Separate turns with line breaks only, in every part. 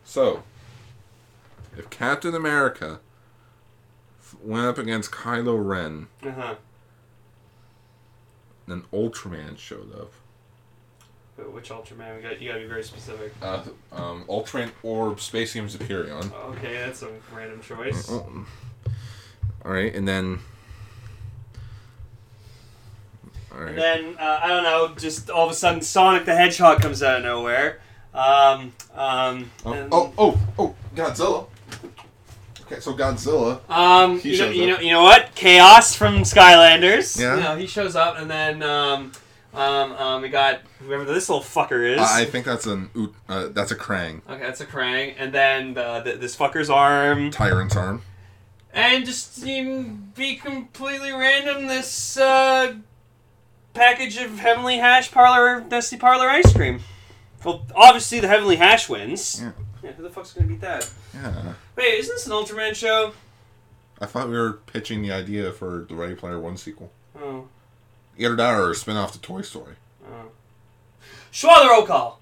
So, if Captain America went up against Kylo Ren, then Ultraman showed up.
Which Ultraman? You gotta be very specific.
Ultraman Orb Space Games Hyperion.
Okay, that's a random choice.
Alright, and then...
Alright. And then, I don't know, just all of a sudden Sonic the Hedgehog comes out of nowhere.
Godzilla. Okay, so Godzilla.
You know what? Chaos from Skylanders.
Yeah.
You know, he shows up, and then we got whoever this little fucker is.
I think that's a Krang.
Okay, that's a Krang, and then this fucker's arm.
Tyrant's arm.
And just be completely random. This package of Heavenly Hash Nestle Parlor ice cream. Well, obviously the Heavenly Hash wins. Yeah, who the fuck's gonna beat that?
Yeah.
Wait, isn't this an Ultraman show?
I thought we were pitching the idea for the Ready Player One sequel.
Oh.
Either that or a spin-off to Toy Story.
Oh. Schwa the roll call!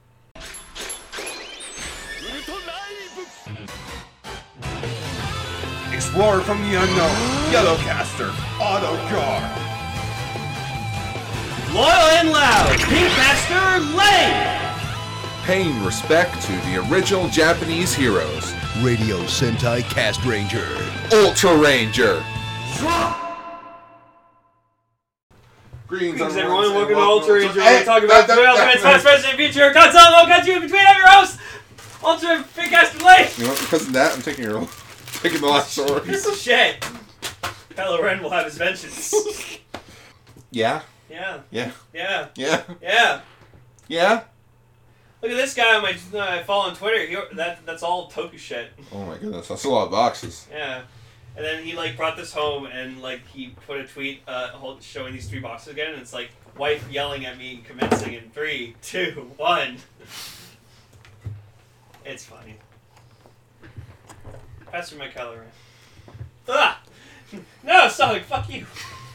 Explorer from the unknown, Yellowcaster, Autocar.
Loyal and loud, Pinkmaster Lane!
Paying respect to the original Japanese heroes.
Radio Sentai Cast Ranger.
Ultra Ranger.
Greetings everyone, welcome to Ultra Ranger. We're talking about the ultimate past, present, and future. Godzilla will cut you in between. I'm your host, Ultra Pinkmaster Lane!
You know what, because of that, I'm taking the last sword.
Piece of shit. Kylo Ren will have his vengeance.
Yeah.
Yeah.
Yeah.
Yeah.
Yeah.
Yeah.
Yeah.
Look at this guy on my I follow on Twitter. That's all Toku shit.
Oh my goodness, that's a lot of boxes.
Yeah. And then he brought this home and he put a tweet showing these 3 boxes again, and it's like wife yelling at me commencing in 3, 2, 1. It's funny. Pass me my Kylo Ren. Ah! No, Sonic, fuck you.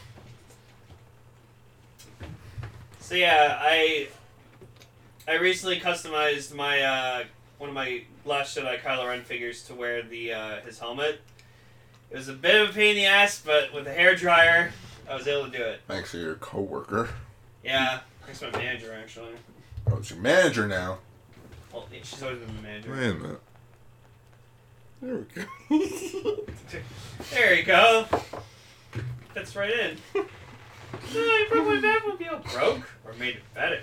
So yeah, I recently customized my one of my Last Jedi Kylo Ren figures to wear the his helmet. It was a bit of a pain in the ass, but with a hairdryer, I was able to do it.
Thanks to your coworker.
Yeah, thanks to my manager actually.
Oh, it's your manager now.
Well, she's always been my manager.
Wait a minute. There we go.
There you go. Fits right in. No, I broke my Batmobile. Broke or made it better.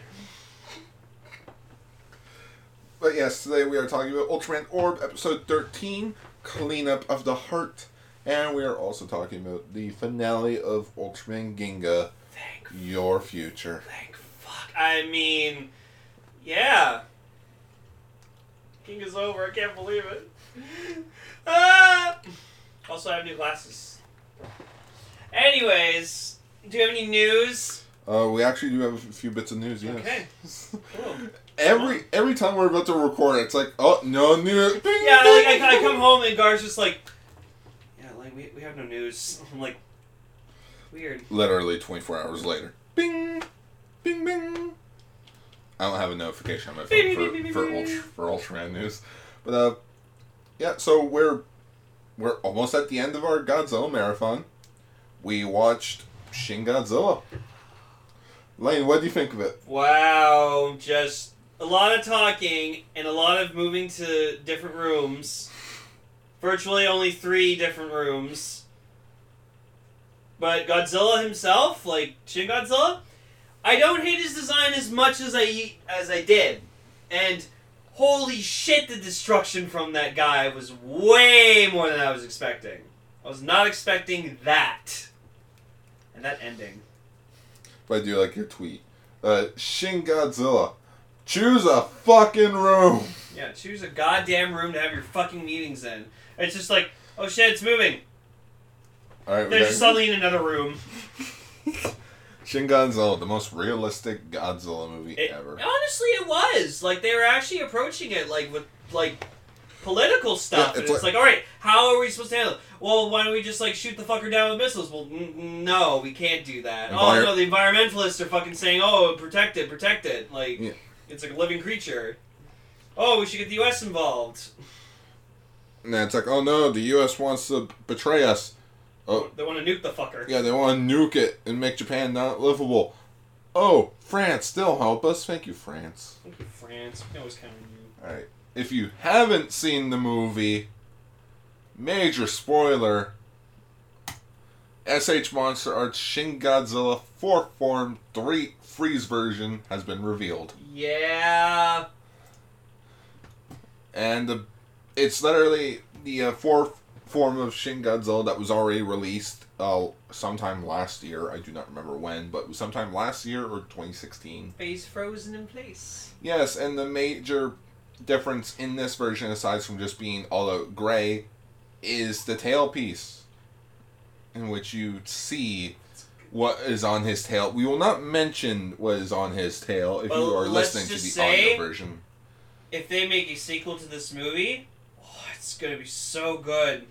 But yes, today we are talking about Ultraman Orb, episode 13, Cleanup of the Heart. And we are also talking about the finale of Ultraman Ginga, Your Future.
Thank fuck. I mean, yeah. Ginga's over. I can't believe it. Also, I have new glasses. Anyways, do you have any news?
We actually do have a few bits of news, yes.
Okay. Cool.
Every time we're about to record, it's like, oh, no news.
Yeah, I come home and Gar's just like, yeah, we have no news. I'm like, weird.
Literally 24 hours later. Bing! Bing, bing! I don't have a notification on my phone for Ultraman news. But, yeah, so we're almost at the end of our Godzilla marathon. We watched Shin Godzilla. Lane, what do you think of it?
Wow, just a lot of talking and a lot of moving to different rooms. Virtually only 3 different rooms. But Godzilla himself, Shin Godzilla, I don't hate his design as much as I did. And holy shit, the destruction from that guy was way more than I was expecting. I was not expecting that. And that ending.
But I do like your tweet. Shin Godzilla, choose a fucking room.
Yeah, choose a goddamn room to have your fucking meetings in. It's just like, oh shit, it's moving.
Alright,
They're just suddenly in another room.
Shin Godzilla, the most realistic Godzilla movie ever.
Honestly, it was. They were actually approaching it, with political stuff.
Yeah,
and it's alright, how are we supposed to handle it? Well, why don't we just, shoot the fucker down with missiles? Well, no, we can't do that. Oh, no, the environmentalists are fucking saying, oh, protect it.
Yeah.
It's like a living creature. oh, we should get the U.S. involved.
And then it's like, oh no, the U.S. wants to betray us. Oh,
They want to nuke the fucker.
yeah, they want to nuke it and make Japan not livable. Oh, France, still help us. Thank you, France.
Thank you, France. We can always count on you.
Alright, if you haven't seen the movie, major spoiler, SH Monster Arts Shin Godzilla 4th Form 3 Freeze version has been revealed.
Yeah.
And it's literally the 4th form of Shin Godzilla that was already released sometime last year. I do not remember when, but it was sometime last year or 2016.
Face frozen in place.
Yes, and the major difference in this version, aside from just being all out gray, is the tailpiece, in which you see what is on his tail. We will not mention what is on his tail if you are listening to the audio version.
If they make a sequel to this movie, oh, it's gonna be so good.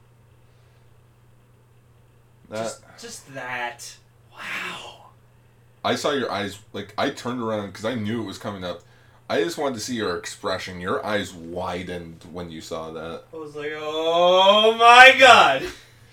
Just that. Wow.
I saw your eyes, like, I turned around because I knew it was coming up. I just wanted to see your expression. Your eyes widened when you saw that.
I was like, oh my god.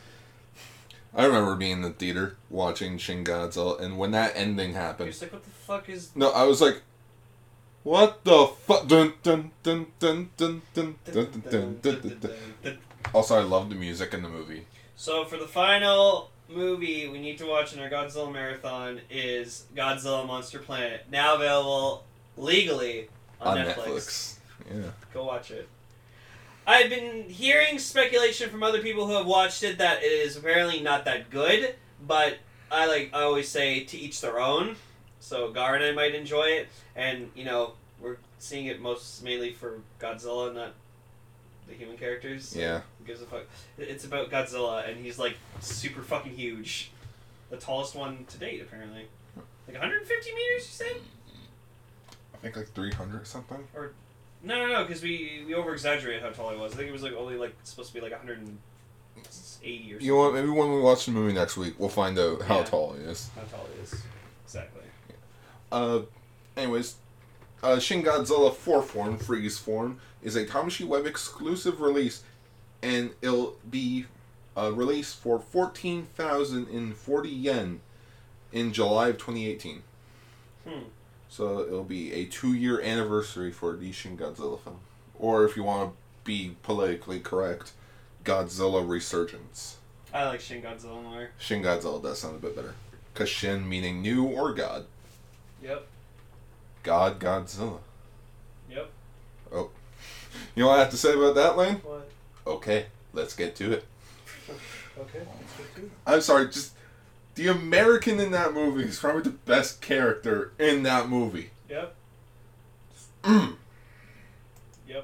I remember being in the theater watching Shin Godzilla, and when that ending happened...
You're like, what the fuck is...
No, I was like, what the fuck? Dun, dun, dun, dun, dun, dun, dun, dun, dun, dun. Also, I love the music in the movie.
So, for the final movie we need to watch in our Godzilla marathon is Godzilla Monster Planet, now available legally on Netflix.
Yeah.
Go watch it. I've been hearing speculation from other people who have watched it that it is apparently not that good, but I always say to each their own. So Gar and I might enjoy it, and we're seeing it mainly for Godzilla, not the human characters. So
Yeah.
who gives a fuck? It's about Godzilla, and he's like super fucking huge, the tallest one to date apparently, like 150 meters. You said?
I think like 300 something.
Or no, because we over exaggerated how tall he was. I think it was only supposed to be 180 or something.
You know what? Maybe when we watch the movie next week, we'll find out how tall he is.
How tall he is. Exactly.
Anyways, Shin Godzilla 4th Form, Freeze Form, is a Tamashii Web exclusive release, and it'll be released for 14,040 yen in July of 2018. So it'll be a 2-year anniversary for the Shin Godzilla film. Or if you want to be politically correct, Godzilla Resurgence.
I like Shin Godzilla more.
Shin Godzilla does sound a bit better. Because Shin meaning new or God.
Yep.
God Godzilla.
Yep.
Oh. You know what I have to say about that, Lane?
What?
Okay, let's get to it.
Okay, let's get to it.
I'm sorry, just... The American in that movie is probably the best character in that movie.
Yep. Yep.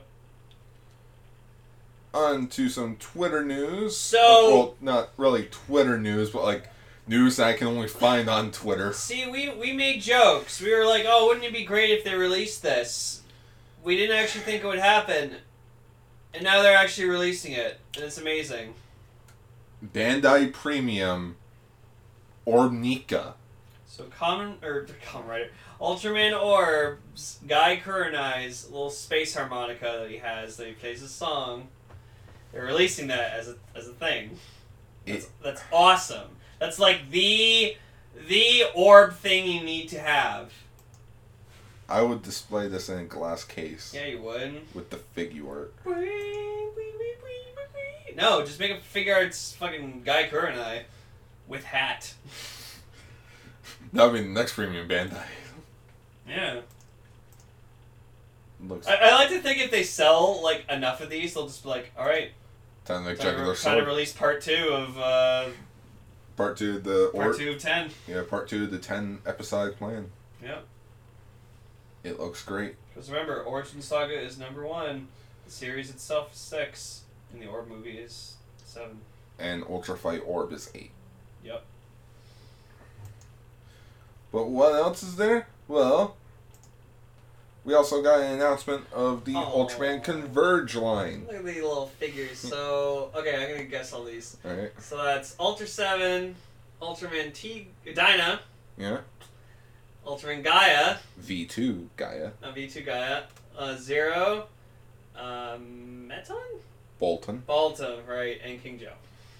On to some Twitter news.
So...
Well, not really Twitter news, but like news that I can only find on Twitter.
See, we made jokes. We were like, oh, wouldn't it be great if they released this? We didn't actually think it would happen. And now they're actually releasing it. And it's amazing.
Bandai Premium Orbnica.
So Kamen Rider, Ultraman Orb's Guy Kurenai's little space harmonica that he has that he plays a song. They're releasing that as a thing. That's awesome. That's like the orb thing you need to have.
I would display this in a glass case.
Yeah, you would.
With the figure art.
No, just make a figure arts fucking Guy Kurenai with hat.
That would be the next premium Bandai.
Yeah.
Looks
I like to think if they sell enough of these, they'll just be like, all right,
time to make
time
Jugular
to
Sword.
release part 2 of
Part 2 of the
part 2 of 10.
Yeah, part 2 of the 10 episodic plan.
Yep.
It looks great.
Because remember, Origin Saga is number 1, the series itself is 6, and the Orb movie is 7.
And Ultra Fight Orb is 8.
Yep.
But what else is there? Well, we also got an announcement of the Ultraman Converge line.
Look at these little figures. So, okay, I'm gonna guess all these.
Alright.
So that's Ultra 7, Ultraman Dyna,
Yeah.
Ultraman Gaia,
V2 Gaia.
V2 Gaia, Zero, Meton?
Bolton.
Balta, right, and King Joe.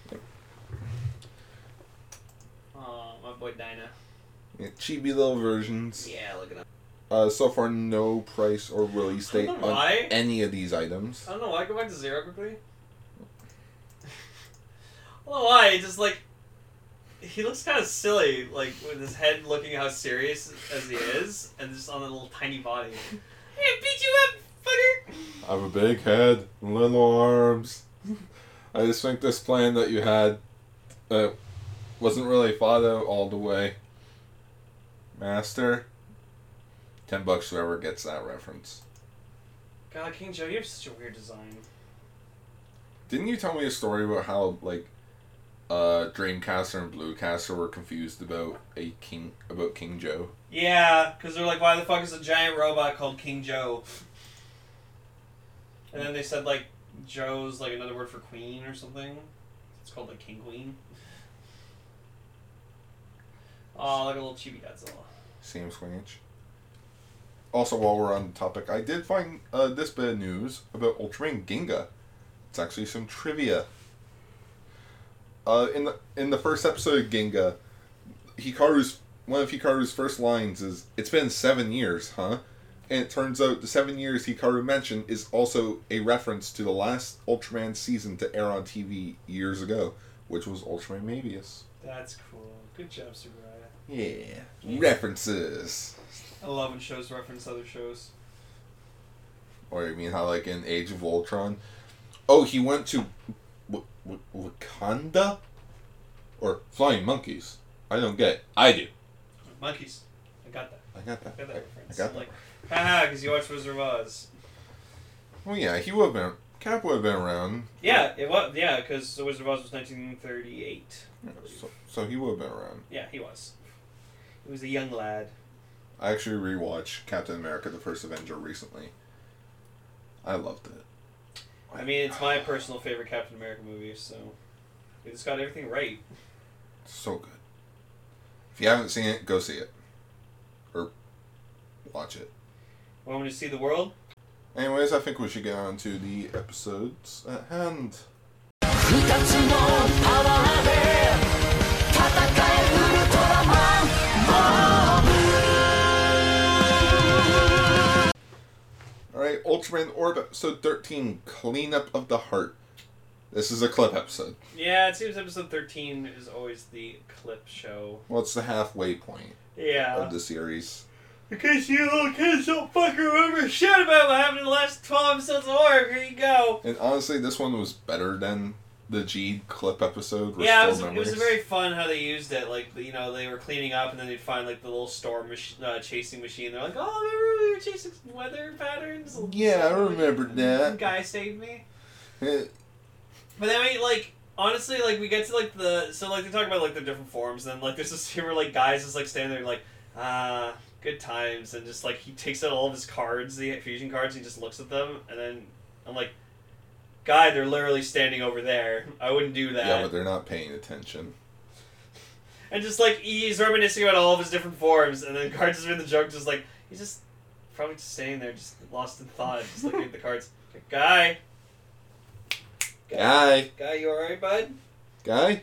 Oh, my boy Dinah.
Yeah, chibi little versions.
Yeah, look at him.
So far, no price or release date
I don't know
on
why.
any of these items.
I don't know why. Go back to Zero quickly. I don't know why. Just like he looks kind of silly, like with his head looking how serious as he is, and just on a little tiny body. I'm gonna beat you up, fucker.
I have a big head, little arms. I just think this plan that you had wasn't really thought out all the way. Master. $10 whoever gets that reference.
God, King Joe, you have such a weird design.
Didn't you tell me a story about how Dreamcaster and Bluecaster were confused about King Joe?
Yeah, because they're like, why the fuck is a giant robot called King Joe? And then they said like Joe's like another word for queen or something. It's called like King Queen. Oh, like a little chibi Godzilla.
Seems strange. Also, while we're on the topic, I did find this bit of news about Ultraman Ginga. It's actually some trivia. In the first episode of Ginga, one of Hikaru's first lines is, "It's been 7 years, huh?" And it turns out the 7 years Hikaru mentioned is also a reference to the last Ultraman season to air on TV years ago, which was Ultraman Mabius.
That's cool. Good job, Subaraya.
Yeah. References.
I love when shows reference other shows.
Or you mean how, like, in Age of Ultron? Oh, he went to Wakanda? Or Flying Monkeys? I don't get it. I do.
Monkeys. I got that.
I got that.
I got that reference.
I got
I'm
that.
like, haha, because you watched Wizard of Oz.
Well, yeah, he would have been... Cap would have been around.
Yeah, it was. Yeah, because The Wizard of Oz was 1938.
So he would have been around.
Yeah, he was. He was a young lad.
I actually rewatched Captain America: The First Avenger recently. I loved it.
I mean, it's my personal favorite Captain America movie, so we just got everything right.
So good. If you haven't seen it, go see it. Or watch it.
Want me to see the world?
Anyways, I think we should get on to the episodes at hand. Alright, Ultraman Orb episode 13, Cleanup of the Heart. This is a clip episode.
Yeah, it seems episode 13 is always the clip show.
Well, it's the halfway point
Yeah.
of the series.
In case you little kids don't fucking remember shit about what happened in the last 12 episodes of Orb, here you go.
And honestly, this one was better than the G clip episode.
Yeah, it was very fun how they used it. Like, you know, they were cleaning up and then they'd find, like, the little storm chasing machine. They're like, oh, remember we were chasing weather patterns?
Yeah, I remember that.
Guy saved me. But then, I mean, like, honestly, like, we get to, like, so, like, they talk about, like, the different forms, and then, like, there's this scene where, like, guys just, like, standing there, like, good times, and just, like, he takes out all of his cards, the fusion cards, and he just looks at them, and then I'm like, Guy, they're literally standing over there. I wouldn't do that.
Yeah, but they're not paying attention.
And just, like, he's reminiscing about all of his different forms, and then Cards is in the joke, just, like, he's just probably just standing there, just lost in thought, just looking at the cards. Like, Guy, you alright, bud?
Guy,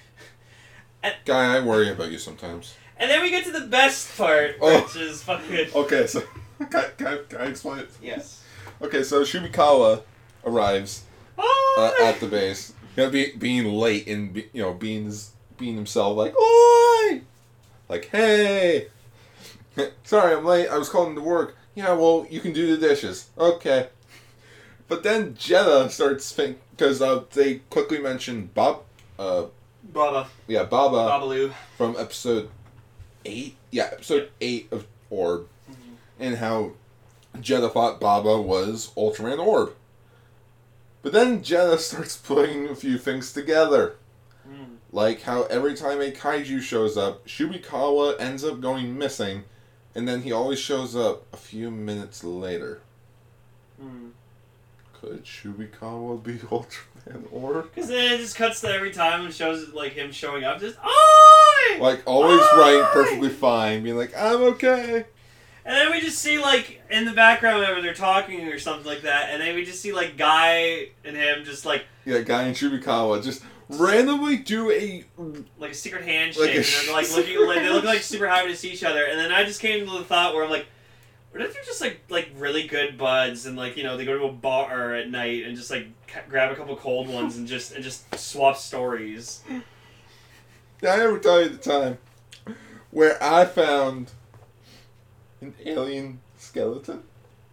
I worry about you sometimes.
And then we get to the best part, which is fucking...
Okay, so, can I explain it?
Yes.
Okay, so Shubikawa arrives at the base. You know, being late and, being himself, like, oi! Like, hey! Sorry, I'm late. I was calling to work. Yeah, well, you can do the dishes. Okay. But then Jedha starts thinking, because they quickly mentioned Baba. Yeah, Baba.
Babaloo.
From episode 8. Yeah, episode 8 of Orb.
Mm-hmm.
And how Jedha thought Baba was Ultraman Orb. But then Jedha starts putting a few things together.
Mm.
Like how every time a kaiju shows up, Shubikawa ends up going missing, and then he always shows up a few minutes later.
Mm.
Could Shubikawa be Ultraman Orb?
Because then it just cuts to every time and shows like him showing up, just oi!
Like always
Oi!
right, perfectly fine, being like, I'm okay.
And then we just see, like, in the background whenever they're talking or something like that, and then we just see, like, Guy and him just, like...
Yeah, Guy and Chubikawa just randomly do a...
Like a secret handshake, and they're, like, looking... Like, they look like super happy to see each other, and then I just came to the thought where I'm like, what if they're just, like really good buds, and, like, you know, they go to a bar at night and just, like, grab a couple cold ones and just swap stories.
Did I ever tell you the time where I found an alien skeleton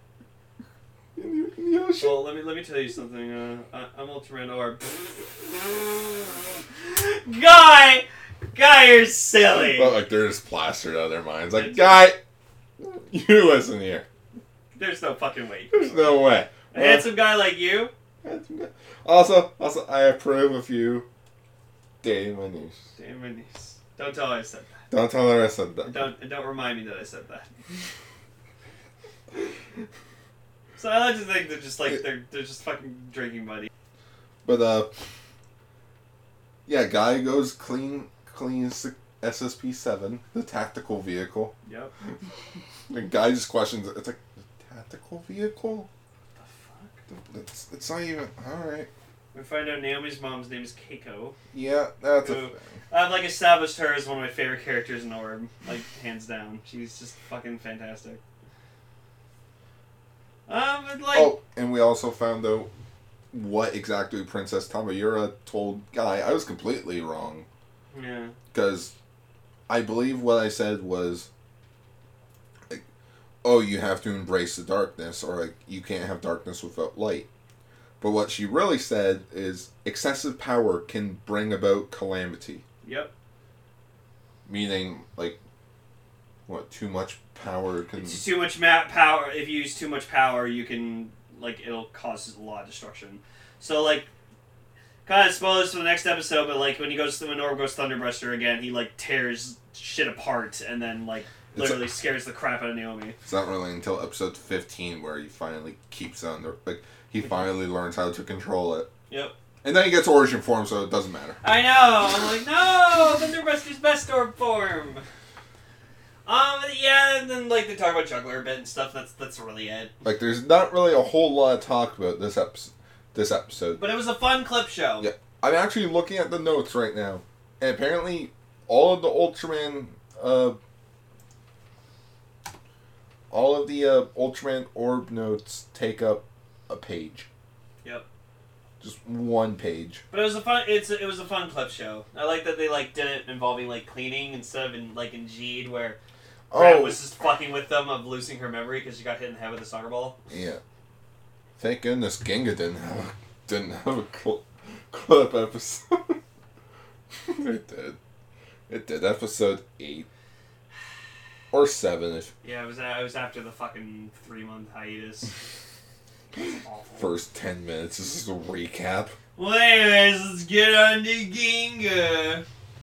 in the ocean?
Well, let me tell you something. I'm Ultraman Orb. Guy, you're silly.
But like they're just plastered out of their minds. Like, Guy, you listen here.
There's no fucking way.
There's no way.
A handsome guy like you.
Also, I approve of you dating my niece.
Damn my niece. Don't tell her I said that.
Don't tell her I said that.
Don't remind me that I said that. So I like to think they're just like they're just fucking drinking buddies.
But yeah, Guy goes cleans SSP-7, the tactical vehicle.
Yep.
And Guy just questions it. It's like, the tactical vehicle?
The fuck?
It's not even... Alright.
We find out Naomi's mom's name is Keiko.
Yeah, that's a
Who,
thing.
I've like established her as one of my favorite characters in Orb, like hands down. She's just fucking fantastic. But like.
Oh, and we also found out what exactly Princess Tamayura told Guy. I was completely wrong.
Yeah.
Because I believe what I said was, like, oh, you have to embrace the darkness, or like you can't have darkness without light. But what she really said is excessive power can bring about calamity.
Yep.
Meaning, like, what, too much power can...
It's too much power. If you use too much power, you can, like, it'll cause a lot of destruction. So, like, kind of spoilers for the next episode, but, like, when Orb goes Thunderbuster again, he, like, tears shit apart and then, like, literally scares the crap out of Naomi.
It's not really until episode 15 where he finally keeps on the... Like, he finally learns how to control it.
Yep.
And then he gets origin form, so it doesn't matter.
I know! I'm like, no! Thunderbuster's best Orb form! Yeah, and then, like, they talk about Juggler a bit and stuff. That's really it.
Like, there's not really a whole lot of talk about this episode.
But it was a fun clip show.
Yeah. I'm actually looking at the notes right now. And apparently, all of the Ultraman Orb notes take up a page.
Yep.
Just one page.
But it was a fun clip show. I like that they like did it involving like cleaning instead of in Jeed where Rat was just fucking with them of losing her memory because she got hit in the head with a soccer ball.
Yeah. Thank goodness Ginga didn't have a clip episode. It did. Episode 8. Or 7 if...
Yeah, it was after the fucking 3-month hiatus. That's awful.
First 10 minutes. This is a recap.
Well, anyways, let's get on to Ginga.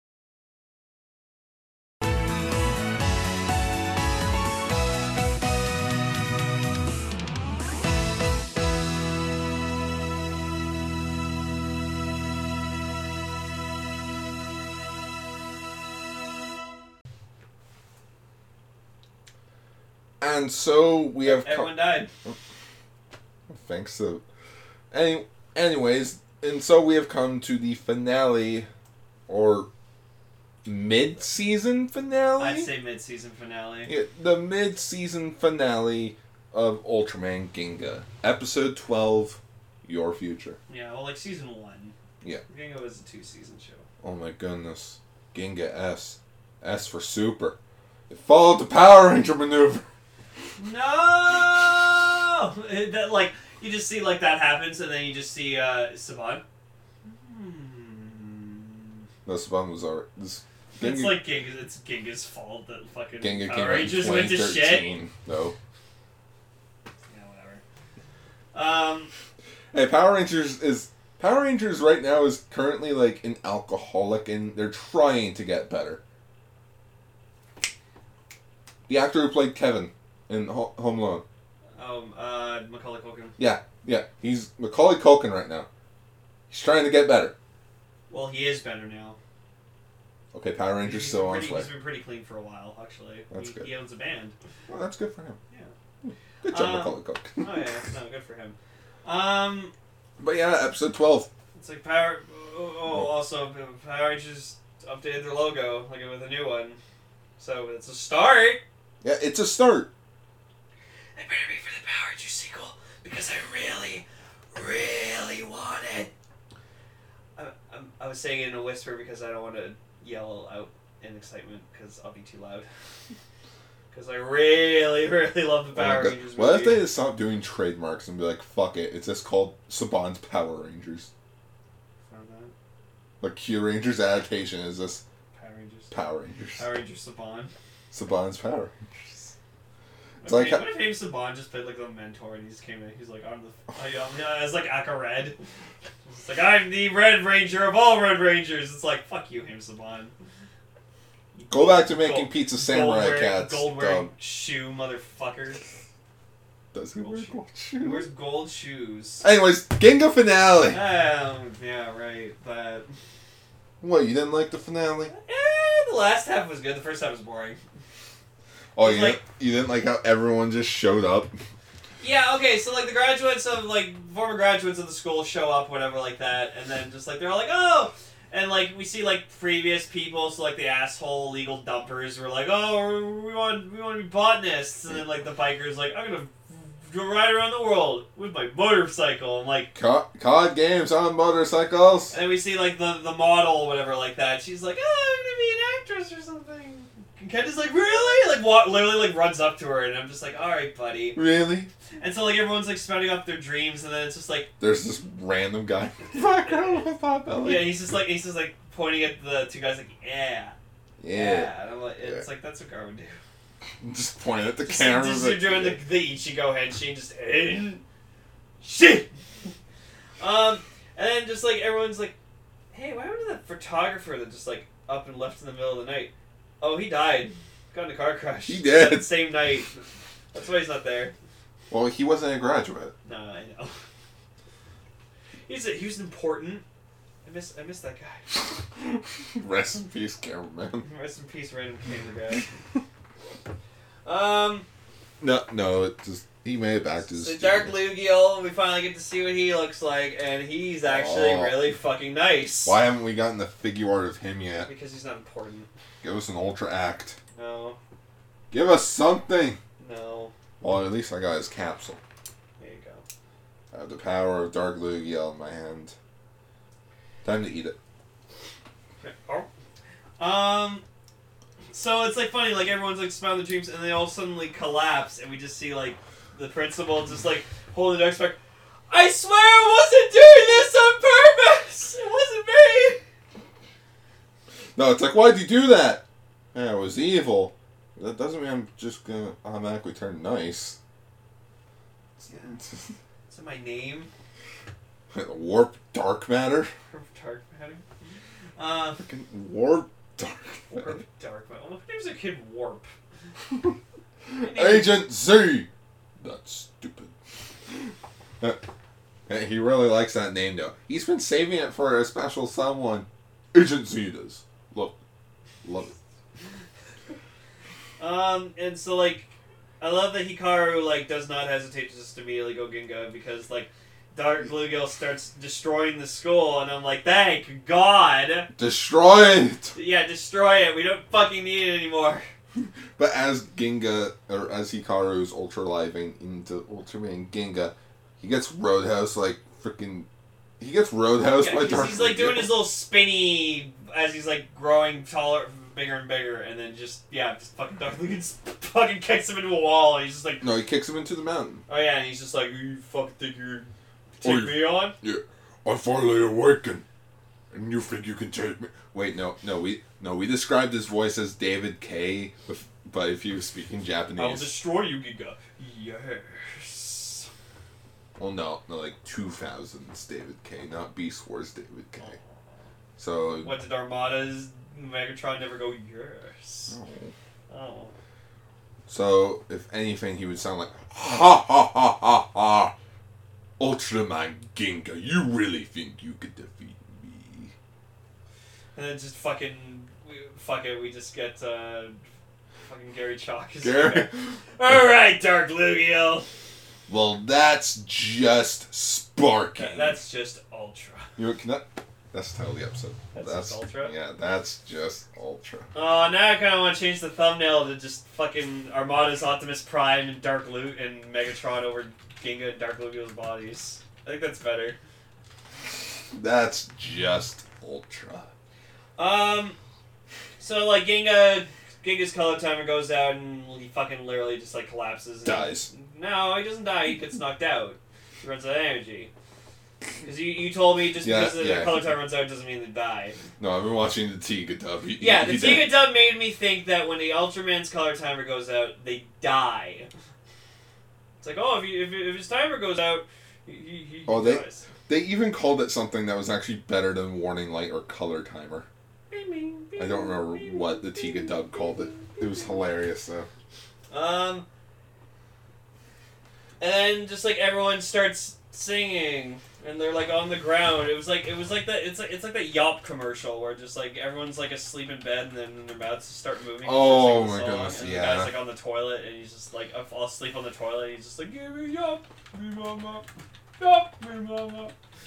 And so we have...
Everyone died.
Thanks to... Anyways, and so we have come to the finale, or mid-season finale?
I'd say mid-season finale.
Yeah, the mid-season finale of Ultraman Ginga. Episode 12, Your Future.
Yeah, well, like season 1.
Yeah.
Ginga was a 2-season show.
Oh my goodness. Ginga S. S for Super. It followed the Power Ranger maneuver.
No! That, like, you just see, like, that happens, and then you just see, Saban.
No, Saban was alright.
It's like it's Ginga's fault that fucking
Ginga
Power
came out in
Rangers went to shit.
2013. No.
Yeah, whatever.
Hey, Power Rangers right now is currently, like, an alcoholic, and they're trying to get better. The actor who played Kevin in Home Alone.
Macaulay Culkin.
Yeah. He's Macaulay Culkin right now. He's trying to get better.
Well, he is better now.
Okay, Power Rangers still on its way.
He's been pretty clean for a while, actually.
That's good.
He owns a band.
Well, that's good for him.
Yeah.
Good job, Macaulay Culkin.
Oh yeah, no, good for him.
But yeah, episode 12.
It's like Power. Also Power Rangers updated their logo like with a new one, so it's a start.
Yeah, it's a start.
I better be for the Power Rangers sequel because I really, really want it. I was saying it in a whisper because I don't want to yell out in excitement because I'll be too loud. Because I really, really love the Power Rangers movie.
What if they just stop doing trademarks and be like, fuck it, it's just called Saban's Power Rangers? Like Q Rangers adaptation is this
Power Rangers.
Power Rangers.
Power Rangers Saban.
Saban's Power Rangers.
It's like what if James Saban just played like the mentor and he just came in? He's like, I'm as like Aka Red. It's like I'm the Red Ranger of all Red Rangers. It's like fuck you, James Saban.
Go back to making Pizza Samurai Cats.
Gold wearing shoe, motherfucker.
Does he wear gold shoes?
He wears gold shoes.
Anyways, Ginga finale.
Yeah, right. But
what, you didn't like the finale?
the last half was good. The first half was boring.
Oh, you didn't like how everyone just showed up?
Yeah, okay, so like the graduates of like former graduates of the school show up, whatever, like that, and then just like they're all like, oh, and like we see like previous people, so like the asshole legal dumpers were like, oh, we want to be botanists, and then like the bikers like, I'm gonna go ride around the world with my motorcycle. I'm like,
COD games on motorcycles.
And then we see like the model or whatever like that. She's like, oh, I'm gonna be an actress or something. And Ken is like, really? Like literally like runs up to her, and I'm just like, all right, buddy.
Really?
And so like everyone's like spouting up their dreams, and then it's just like
there's this random guy. Fuck her with Potbelly.
Yeah, he's just like pointing at the two guys like, yeah. And I'm like, it's like that's what Gar would do.
Just pointing at the camera.
Just you're doing the Ichigo head scene, just shit. And then just like everyone's like, hey, why was that photographer that just like up and left in the middle of the night? Oh, he died. Got in a car crash.
He did.
That same night. That's why he's not there.
Well, he wasn't a graduate.
No, I know. He was important. I miss that guy.
Rest in peace, cameraman.
Rest in peace, random camera guy.
No, it just he made it back to the
so Dark Lugiel, we finally get to see what he looks like, and he's actually really fucking nice.
Why haven't we gotten the figure art of him yet?
Because he's not important.
Give us an Ultra Act.
No.
Give us something.
No.
Well, at least I got his capsule.
There you go.
I have the power of Dark Lugiel in my hand. Time to eat it.
So it's like funny, like everyone's like spouting the dreams, and they all suddenly collapse, and we just see like the principal just like holding the ducks back. I swear I wasn't doing this on purpose. It wasn't me.
No, it's like, why'd you do that? Yeah, it was evil. That doesn't mean I'm just gonna automatically turn nice.
Is that my name?
Warp Dark Matter?
Dark Matter?
Fucking Warp Dark Matter.
Warp Dark Matter. Well, who names a kid Warp?
Agent Z! That's stupid. He really likes that name, though. He's been saving it for a special someone. Agent Z does. Love it.
And so, like, I love that Hikaru, like, does not hesitate to just immediately go Ginga, because, like, Dark Bluegill starts destroying the school, and I'm like, thank God!
Destroy it!
Yeah, destroy it. We don't fucking need it anymore.
But as Ginga, or as Hikaru's ultra-living into Ultraman Ginga, he gets Roadhouse, like, freaking... He gets Roadhouse by Dark
he's, like, doing his little spinny as he's, like, growing taller, bigger and bigger, and then just fucking Dark Bluegill fucking kicks him into a wall, and he's just like...
No, he kicks him into the mountain.
Oh, yeah, and he's just like, you fucking think you're... Take me on?
Yeah. I finally awakened. And you think you can take me? Wait, no, we described his voice as David K, but if he was speaking Japanese.
I'll destroy you, Giga. Yes.
Well, no, like 2000s David K, not Beast Wars David K. So.
What did Armada's Megatron never go, yes? Oh.
So, if anything, he would sound like, ha ha ha ha ha. Ultraman Ginga, you really think you could defeat me?
And then just fucking... fuck it, we just get fucking Gary Chalk.
Gary?
Alright, Dark Lugiel.
Well, that's just sparking.
That's just Ultra.
You know, that's the title of the episode.
That's just Ultra?
Yeah, that's just Ultra.
Oh, now I kind of want to change the thumbnail to just fucking Armada's Optimus Prime and Dark Luke and Megatron over Ginga and Dark Lugiel's bodies. I think that's better.
That's just Ultra.
So like Ginga's color timer goes out and he fucking literally just like collapses. And
Dies.
No, he doesn't die. He gets knocked out. He runs out of energy. Because you told me just because the color timer runs out doesn't mean they die.
No, I've been watching the Tiga dub.
The Tiga dub made me think that when the Ultraman's color timer goes out, they die. It's like, oh, if his timer goes out, he dies.
They even called it something that was actually better than warning light or color timer. I don't remember what the Tiga dub called it. It was hilarious though.
And then just like everyone starts singing and they're like on the ground. It's like that Yelp commercial where just like everyone's like asleep in bed and then their mouths start moving.
Oh my goodness,
and
yeah.
The guy's like on the toilet and he's just like fall asleep on the toilet. And he's just like, give me Yelp, me mama, Yelp, me mama.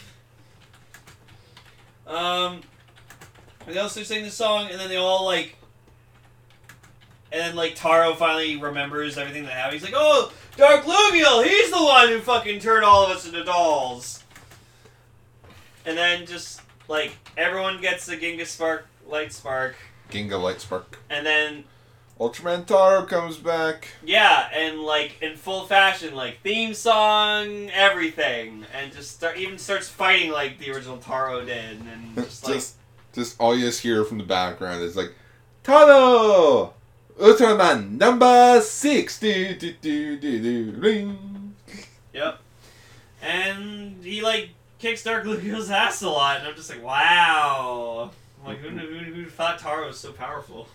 And they also sing the song, and then they all, like... And then, like, Taro finally remembers everything that happened. He's like, oh, Dark Lugiel! He's the one who fucking turned all of us into dolls! And then just, like, everyone gets the Ginga Light Spark.
Ginga Light Spark.
And then...
Ultraman Taro comes back.
Yeah, and, like, in full fashion, like, theme song, everything. And just starts fighting like the original Taro did. And just, like...
Just all you just hear from the background is like, Taro! Ultraman number 6! Ring.
Yep. And he, like, kicks Dark Lugiel's ass a lot, and I'm just like, wow. I'm like, who thought Taro was so powerful?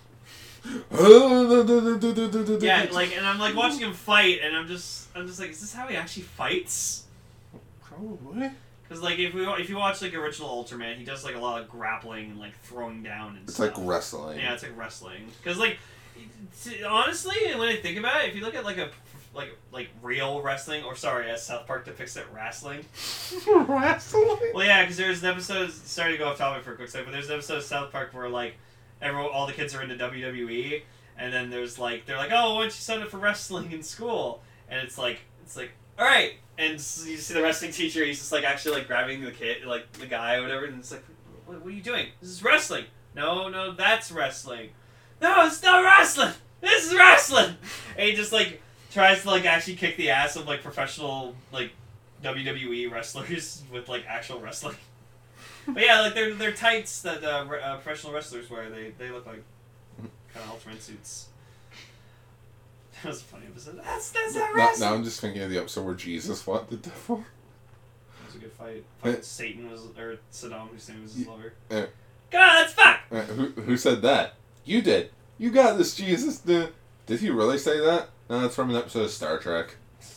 Yeah, like, and I'm, like, watching him fight, and I'm just like, is this how he actually fights?
Probably.
Because, like, if you watch, like, original Ultraman, he does, like, a lot of grappling and, like, throwing down and stuff.
It's like wrestling.
Yeah, it's like wrestling. Because, like, honestly, when I think about it, if you look at, like, real wrestling, or, sorry, as South Park depicts it, wrestling.
Wrestling?
Well, yeah, because there's an episode, sorry to go off topic for a quick second, but there's an episode of South Park where, like, all the kids are into WWE, and then there's, like, they're like, oh, why don't you sign up for wrestling in school? And it's like, alright! And you see the wrestling teacher, he's just, like, actually, like, grabbing the kid, like, the guy or whatever, and it's like, what are you doing? This is wrestling! No, that's wrestling. No, it's not wrestling! This is wrestling! And he just, like, tries to, like, actually kick the ass of, like, professional, like, WWE wrestlers with, like, actual wrestling. But yeah, like, they're tights that professional wrestlers wear. They look like kind of Ultraman suits. That was a funny episode. That's not wrestling!
Now I'm just thinking of the episode where Jesus fought the devil.
That was a good fight. Fucking Satan was, or Saddam Hussein was his lover.
God,
that's fuck!
Who said that? You did. You got this, Jesus. Did he really say that? No, that's from an episode of Star Trek.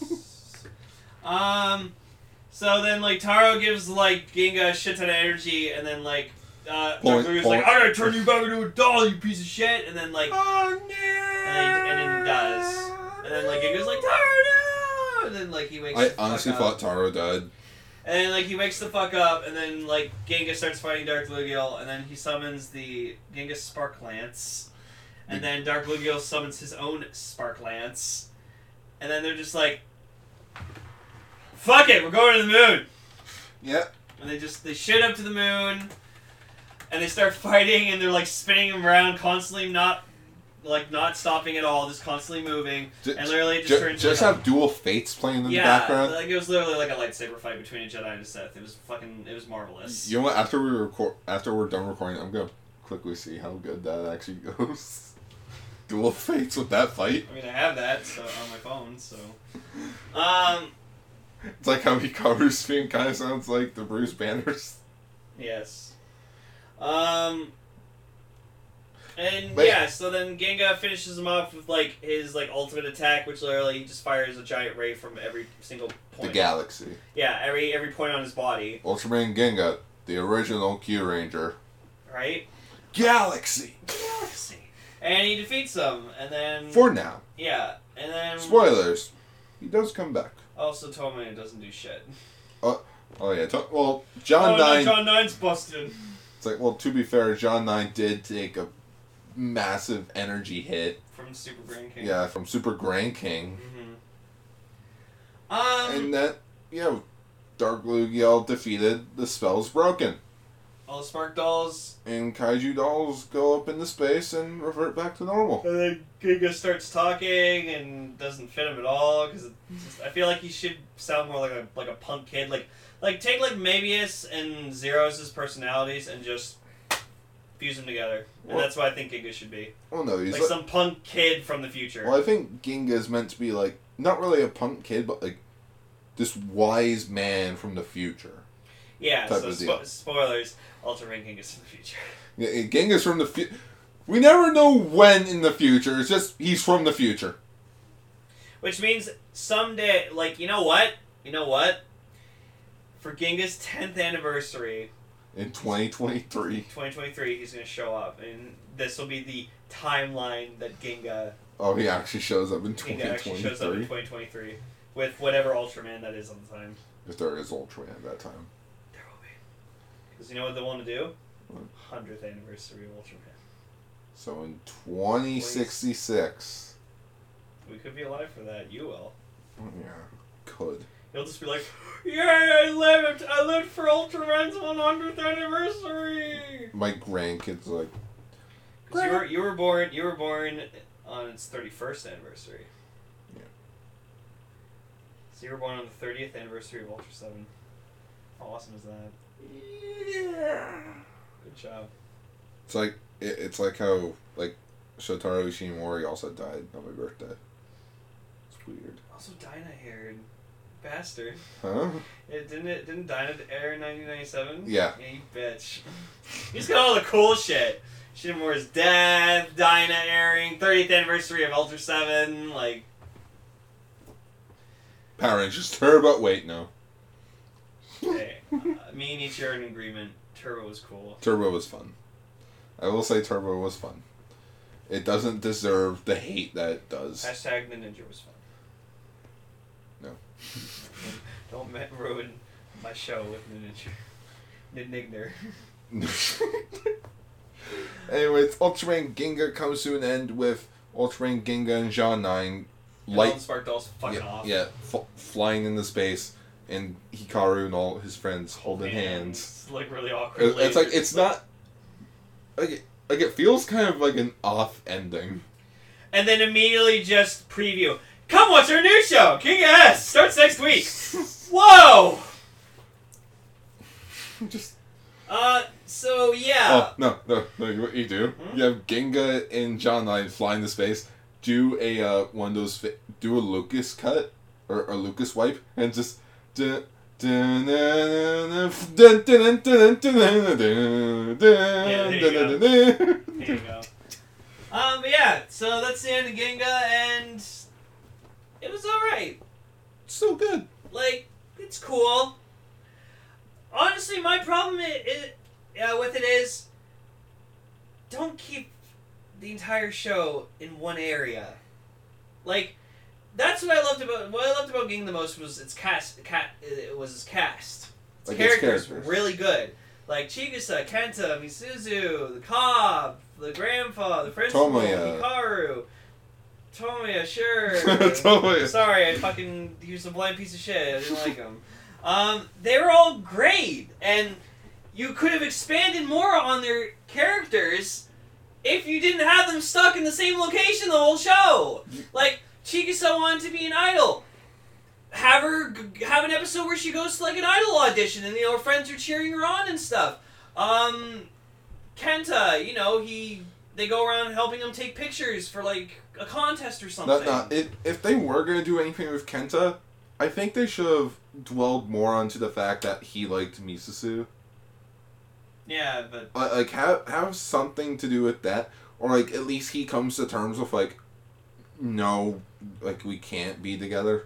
So then, like, Taro gives, like, Ginga a shit ton of energy, and then, like, Dark Lugiel's like, I'm gonna turn you back into a doll, you piece of shit! And then, like...
Oh, no!
And then he does. And then, like, Ginga's like, Taro, no! And then, like, he wakes the fuck up.
I honestly thought Taro died.
And then, like, he wakes the fuck up, and then, like, Ginga starts fighting Dark Lugiel, and then he summons the Ginga Spark Lance. And then Dark Lugiel summons his own Spark Lance. And then they're just like, fuck it, we're going to the moon!
Yeah.
And they shoot up to the moon, and they start fighting, and they're, like, spinning him around, constantly not stopping at all, just constantly moving, and literally it just turns
just
like
have Dual Fates playing in the background.
Yeah, like, it was literally like a lightsaber fight between a Jedi and a Sith. It was marvelous.
You know what, after we're done recording, I'm gonna quickly see how good that actually goes. Dual Fates with that fight.
I mean, I have that on my phone, so...
It's like how Hikaru's theme kind of sounds like the Bruce Banners.
Yes. So then Ginga finishes him off with, like, his, like, ultimate attack, which literally he just fires a giant ray from every single point.
The galaxy.
Yeah, every point on his body.
Ultraman Ginga, the original Q Ranger.
Right?
Galaxy!
Galaxy. And he defeats them, and then...
For now.
Yeah, and then...
Spoilers. He does come back.
Also, Tomoe doesn't do shit.
Oh yeah. John 9...
No, John 9's busted.
It's like, well, to be fair, John 9 did take a massive energy hit.
From Super Grand King.
Yeah, from Super Grand King.
Mm-hmm.
And that, Dark Lugiel defeated the spell's broken.
All the Spark Dolls.
And Kaiju dolls go up into space and revert back to normal.
And then Giga starts talking and doesn't fit him at all because I feel like he should sound more like a punk kid. Like take Mabius and Zeros' personalities and just fuse them together. And that's what I think Giga should be.
Well, no, he's
like some punk kid from the future.
Well, I think Ginga's meant to be not really a punk kid, but this wise man from the future.
Yeah, so spoilers, Ultraman Ginga's from the future.
Yeah, Ginga's from the future. We never know when in the future. It's just he's from the future.
Which means someday, you know what? For Ginga's 10th anniversary...
In 2023.
2023, he's going to show up. And this will be the timeline that Ginga...
Oh, he actually shows up in 2023.
Ginga actually shows up in 2023. With whatever Ultraman that is on the time.
If there is Ultraman at that time.
There will be. Because you know what they want to do?
What?
100th anniversary of Ultraman.
So in 2066.
We could be alive for that. You will.
Yeah, could.
He'll just be like, "Yay, I lived for Ultraman's 100th anniversary!"
My grandkids like...
Because you were born on its 31st anniversary.
Yeah.
So you were born on the 30th anniversary of Ultra 7. How awesome is that?
Yeah.
Good job.
It's like how Shotaro Ishimori also died on my birthday. It's weird.
Also Dyna-haired bastard.
Huh?
Didn't Dyna air in 1997?
Yeah.
Yeah, you bitch. He's got all the cool shit. Shinmore's death, Dyna airing, 30th anniversary of Ultra 7,
Power Rangers Turbo. Wait, no.
Hey, me and Ichi are in agreement. Turbo was cool.
Turbo was fun. I will say Turbo was fun. It doesn't deserve the hate that it does.
Hashtag the Ninja was fun.
No.
Don't ruin my show with the Ninja. Nigner.
Anyways, Ultraman Ginga comes to an end with Ultraman Ginga and John 9
All the Spark Dolls fucking off.
Yeah, flying into space, and Hikaru and all his friends holding hands.
It's really awkward.
It's not it feels kind of like an off ending.
And then immediately just preview. Come watch our new show, King S. Starts next week. Whoa.
Just.
So yeah.
Oh no! What you do?
Hmm?
You have Ginga and John 9 fly into space. Do a one of those. Do a Lucas cut or a Lucas wipe and just. There you go.
But yeah, so that's the end of Ginga, and it was alright.
So good.
It's cool. Honestly, my problem with it is, don't keep the entire show in one area. That's what I loved about Ginga the most was its cast. It was its cast. Its characters were really good. Chigusa, Kenta, Misuzu, the Cobb, the Grandpa, the Principal,
Tomoya.
Hikaru. Tomoya, sure.
Tomoya.
Sorry, he was a blind piece of shit. I didn't like him. They were all great, and you could have expanded more on their characters if you didn't have them stuck in the same location the whole show. Chigusa wanted to be an idol. Have an episode where she goes to an idol audition and her friends are cheering her on and stuff. Kenta, they go around helping him take pictures for a contest or something.
If they were gonna do anything with Kenta, I think they should have dwelled more onto the fact that he liked Misuzu.
Yeah, but
have something to do with that, or at least he comes to terms with no, we can't be together.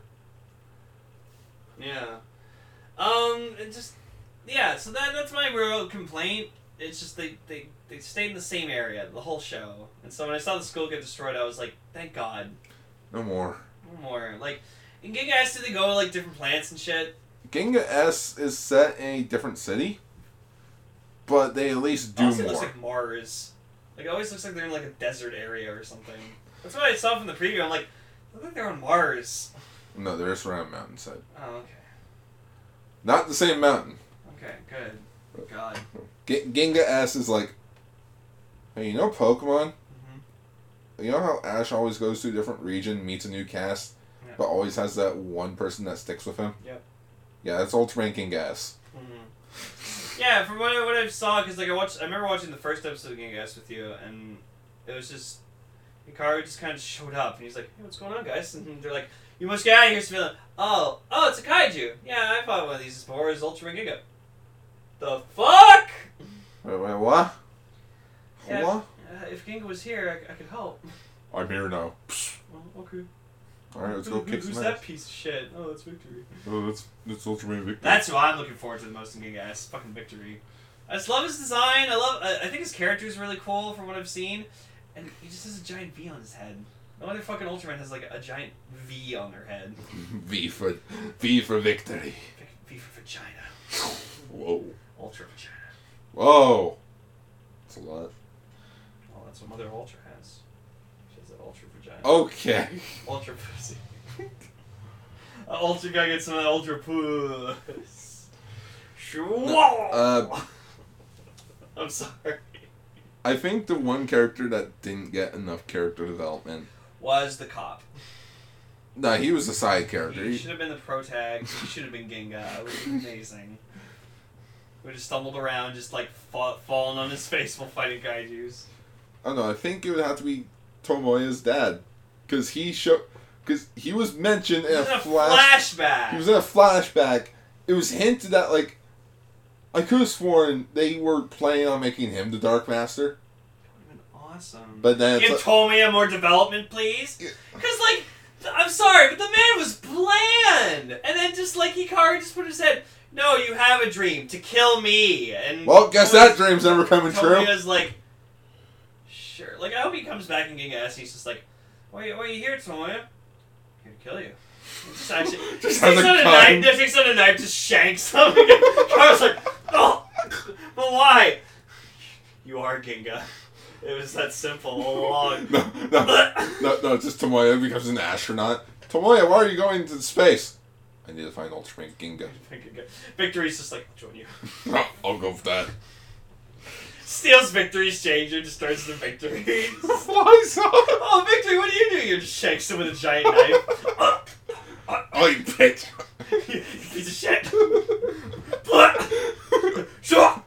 Yeah. So that's my real complaint. it's just they stayed in the same area the whole show. And so when I saw the school get destroyed, I was like, thank God.
No more.
No more. Like, in Ginga S, did they go to, like, different planets and shit?
Ginga S is set in a different city, but they at least do
Honestly,
more.
It looks like Mars. Like, it always looks like they're in, like, a desert area or something. That's what I saw from the preview. I'm like, look like they're on Mars.
No, they're just around mountainside.
Oh, okay.
Not the same mountain.
Okay, good. God.
Ginga S is like, hey, you know Pokemon?
Mm-hmm.
You know how Ash always goes to a different region, meets a new cast,
Yeah.
but always has that one person that sticks with him?
Yep.
Yeah, that's Ultraman Ginga S.
Mm-hmm. Yeah, from what I saw, because like I remember watching the first episode of Ginga S with you, and it was just Hikaru just kind of showed up, and he's like, "Hey, what's going on, guys?" And they're like, "You must get out of here, Savannah." Oh, it's a kaiju. Yeah, I fought one of these before. It's Ultraman Ginga. The fuck?
Wait, what?
Yeah,
What?
if Ginga was here, I could help.
I'm here now.
Well, okay.
Alright, let's go kick
Who's
some
that
ass.
piece of shit? Oh, that's Victory.
Oh, that's Ultraman Victory.
That's what I'm looking forward to the most in Ginga S. Fucking Victory. I just love his design. I think his character is really cool from what I've seen. And he just has a giant V on his head. No other fucking Ultraman has like a giant V on their head.
V for victory.
V for vagina.
Whoa.
Ultra vagina.
Whoa. That's a lot.
Oh, that's what Mother Ultra has. She has that Ultra vagina.
Okay.
Ultra pussy. Ultra guy gets some of that Ultra puss. Whoa! I'm sorry.
I think the one character that didn't get enough character development
Was the cop.
No, he was a side character.
He should have been the pro tag. He should have been Ginga. It would have been amazing. We just stumbled around, just like falling on his face while fighting kaijus.
I don't know. I think it would have to be Tomoya's dad, because he was mentioned in a
flashback.
He was in a flashback. It was hinted at, like, I could have sworn they were planning on making him the Dark Master.
That would have been awesome.
But then
give Tomoya more development, please. Because like, I'm sorry, but the man was bland, and then just like Hikaru just put his head. No, you have a dream to kill me, and
well, guess that dream's never coming true.
Tomoya's like, sure. Like, I hope he comes back and Ginga S, and he's just like, why are you here, Tomoya? Here to kill you. Just actually,
just
takes out a knife, takes out a knife, just shanks him. I was like, oh, but why? You are Ginga. It was that simple all along.
No, just Tomoya becomes an astronaut. Tomoya, why are you going to space? I need to find Ultraman Ginga.
Victory's just like, I'll join you.
I'll go for that.
Steals Victory's changer, just starts the Victory.
Flies off.
Oh, Victory, what are you doing? You just shanks him with a giant knife.
Oh, you bitch.
You piece of shit. Sure.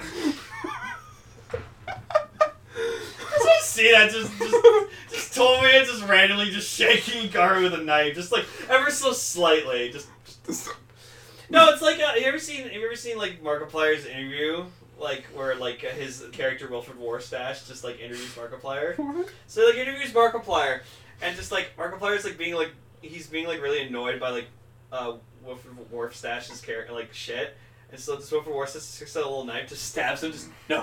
I see that just Tomoya just randomly just shaking Hikaru with a knife, just like ever so slightly, just. No, it's like have you ever seen like Markiplier's interview, like where like his character Wilfred Warstash just like interviews Markiplier. So like interviews Markiplier, and just like Markiplier's like being like he's being like really annoyed by like Wilfred Warstash's character like shit, and so this Wilfred Warstash takes out a little knife, just stabs him, just no.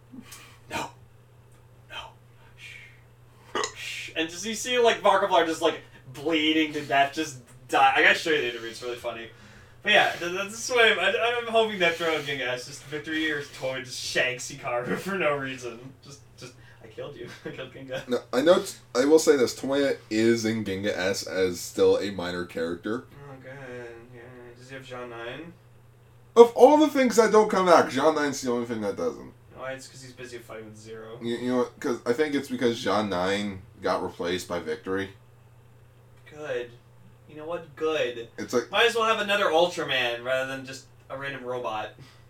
And just you see like Markiplier just like bleeding to death, just die. I gotta show you the interview; it's really funny. But yeah, that's what I'm hoping that throw Ginga S, just Victory or Toy just shanks Hikaru for no reason. Just I killed you. I killed Ginga.
No, I know. I will say this: Tomoya is in Ginga S as still a minor character.
Oh, good. Yeah. Does he have John 9?
Of all the things that don't come back, John 9's the only thing that doesn't.
Oh, it's because he's busy fighting with Zero.
You know what? Because I think it's because John 9 got replaced by Victory.
Good. You know what? Good.
It's like
might as well have another Ultraman rather than just a random robot.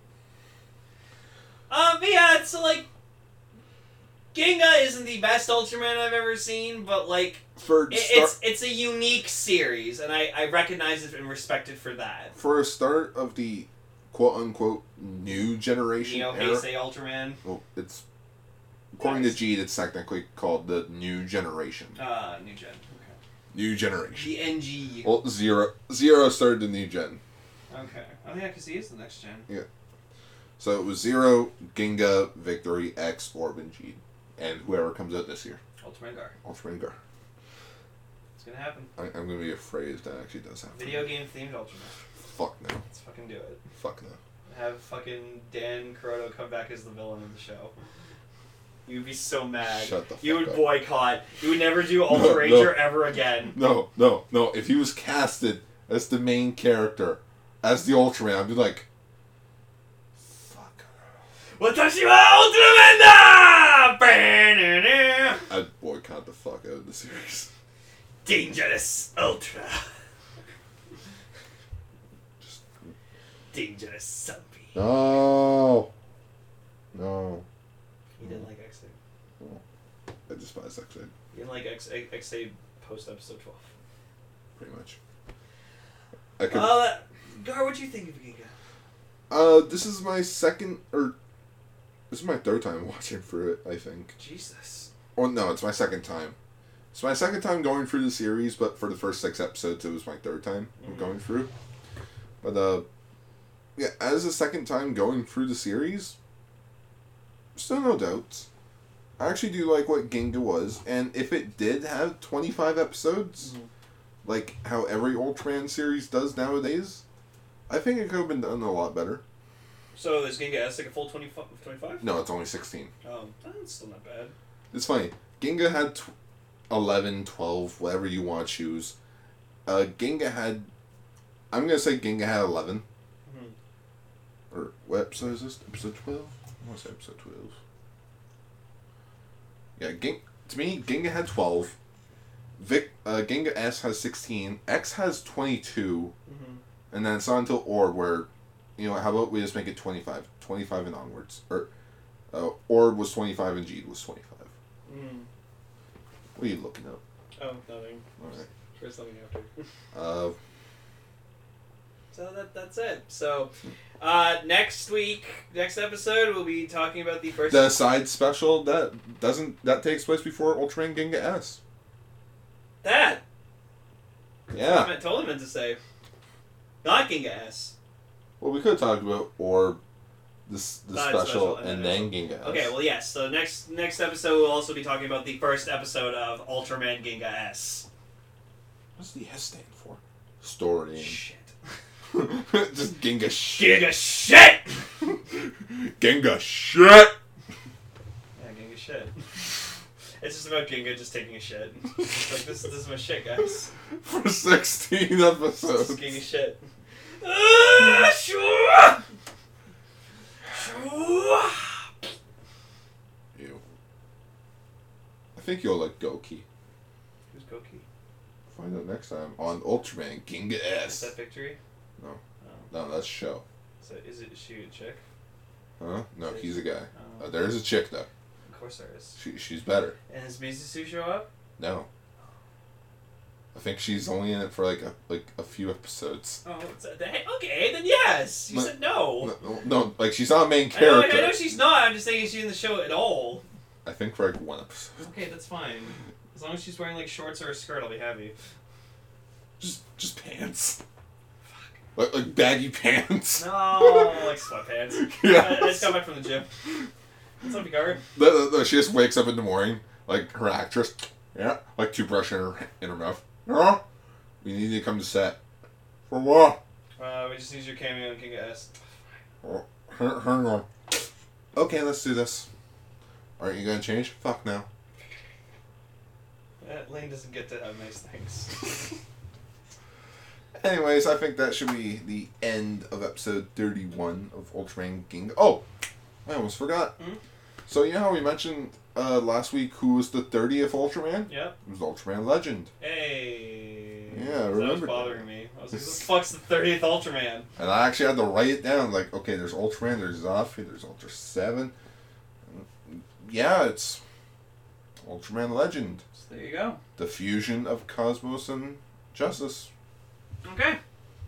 But yeah, so like, Ginga isn't the best Ultraman I've ever seen, but like, it's a unique series, and I recognize it and respect it for that.
For a start of the quote-unquote new generation era.
Heisei Ultraman.
Well, it's according to G, it's technically called the new generation.
New gen. Okay.
New generation.
The NG.
Well, Zero started the new gen.
Okay. Oh yeah, because he is the next gen.
Yeah. So it was Zero, Ginga, Victory, X, Orb, and Jeed. And whoever comes out this year.
Ultraman Gar.
Ultraman Gar.
It's gonna happen.
I'm going to be afraid if that actually does happen.
Video game themed Ultraman.
Fuck no.
Let's fucking do it.
Fuck no.
Have fucking Dan Kuroto come back as the villain of the show. You'd be so mad.
Shut the fuck
You would
up.
boycott. You would never do Ultra Ranger ever again.
No. If he was casted as the main character, as the Ultraman, I'd be like, fuck.
Watashi wa Ultraman da!
I'd boycott the fuck out of the series.
Dangerous Ultra.
Just
Dangerous Zombie.
no.
He didn't like X-A.
I despise that shit.
He didn't like X-A post episode 12.
Pretty much. I could.
Gar, what'd you think of Giga?
This is my third time watching through it, I think.
Jesus.
Oh no, it's my second time. It's my second time going through the series, but for the first 6 episodes, it was my third time going through. But yeah, as a second time going through the series, still no doubts. I actually do like what Ginga was, and if it did have 25 episodes, like how every Ultraman series does nowadays, I think it could have been done a lot better.
So is Ginga S like a full 25?
No, it's only 16.
Oh, that's still not bad.
It's funny. Ginga had 11, 12, whatever you want to choose. Ginga had... I'm going to say Ginga had 11. Or what episode is this? Episode 12? I want to say episode 12. Yeah, to me, Ginga had 12. Ginga S has 16. X has 22. And then it's not until Orb where, how about we just make it 25? 25 and onwards. Or Orb was 25 and Jeed was 25. What are you looking up?
Oh, nothing.
Alright.
Sure, something after. So that's it. So, next episode, we'll be talking about the first...
The side special that takes place before Ultraman Ginga S.
That!
Yeah.
I totally meant to say. Not Ginga S.
Well, we could have talked about Orb, the special, and then Ginga S.
Okay, well, yes. So next episode, we'll also be talking about the first episode of Ultraman Ginga S.
What's the S stand for? Story.
Shit.
Just Ginga shit.
Ginga shit!
Ginga shit!
Yeah, Ginga shit. It's just about Ginga just taking a shit. It's like, this is my shit, guys.
For 16 episodes.
This is Ginga shit. Sure!
Ew. I think you'll like Goki.
Who's Goki?
Find out next time on Ultraman Ginga S.
Is that Victory?
No.
Oh.
No, that's Show.
So is she a chick?
Huh? No, he's a guy.
Oh.
There's a chick though.
Of course there is.
She's better.
And does Mizusu show up?
No. I think she's only in it for like a few episodes.
Oh, okay, then yes. You said no.
No, like she's not a main character.
I know she's not. I'm just saying, is she in the show at all?
I think for like 1 episode.
Okay, that's fine. As long as she's wearing like shorts or a skirt, I'll be happy.
Just pants. Like baggy pants.
No, like sweatpants.
Yeah.
I just got back from the gym. What's up, Picard?
She just wakes up in the morning, like her actress. Yeah, like toothbrush in her mouth. Huh? We need to come to set. For what?
We just need your cameo in Ginga S.
Hang on. Okay, let's do this. Aren't you gonna change? Fuck no.
Lane doesn't get to have nice things.
Anyways, I think that should be the end of episode 31 of Ultraman Ginga. Oh! I almost forgot. So, you know how we mentioned last week who was the 30th Ultraman?
Yep.
It was Ultraman Legend.
Hey.
Yeah, I remember.
That was bothering me. I was like, who the fuck's the 30th Ultraman?
And I actually had to write it down. Like, okay, there's Ultraman, there's Zafir, there's Ultra 7. Yeah, it's Ultraman Legend.
So there you go.
The fusion of Cosmos and Justice.
Okay.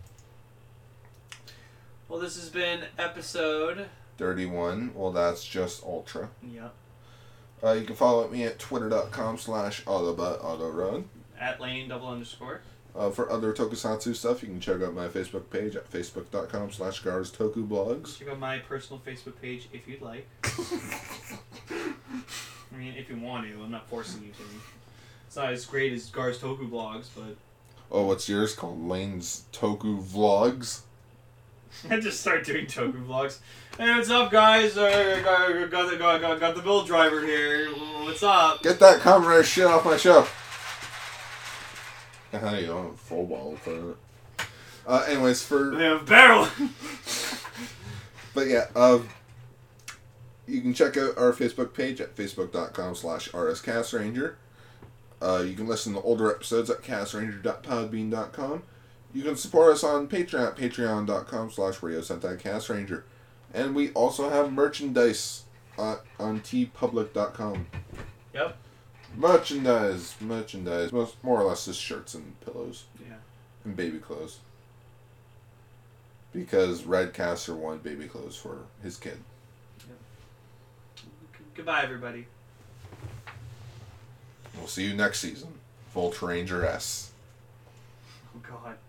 Well, this has been episode
31. Well, that's just Ultra.
Yep.
You can follow me at twitter.com/autobot_autorun.
At Lane _.
For other tokusatsu stuff, you can check out my Facebook page at facebook.com/GarsTokuBlogs.
Check out my personal Facebook page if you'd like. I mean, if you want to. I'm not forcing you to. It's not as great as Gar's Toku Blogs, but...
Oh, what's yours called? Lane's Toku Vlogs?
I just start doing Toku Vlogs. Hey, what's up, guys? Got the build driver here. What's up?
Get that comrade shit off my show. How you on full ball for it? Anyways, for...
They have barrel!
But yeah, you can check out our Facebook page at facebook.com/RSCastRanger. You can listen to older episodes at castranger.podbean.com. You can support us on Patreon at patreon.com/RadioSentaiCastRanger. And we also have merchandise on tpublic.com.
Yep.
Merchandise. More or less just shirts and pillows.
Yeah.
And baby clothes. Because Redcaster wanted baby clothes for his kid.
Yep. Goodbye, everybody.
We'll see you next season. Voltranger S.
Oh, God.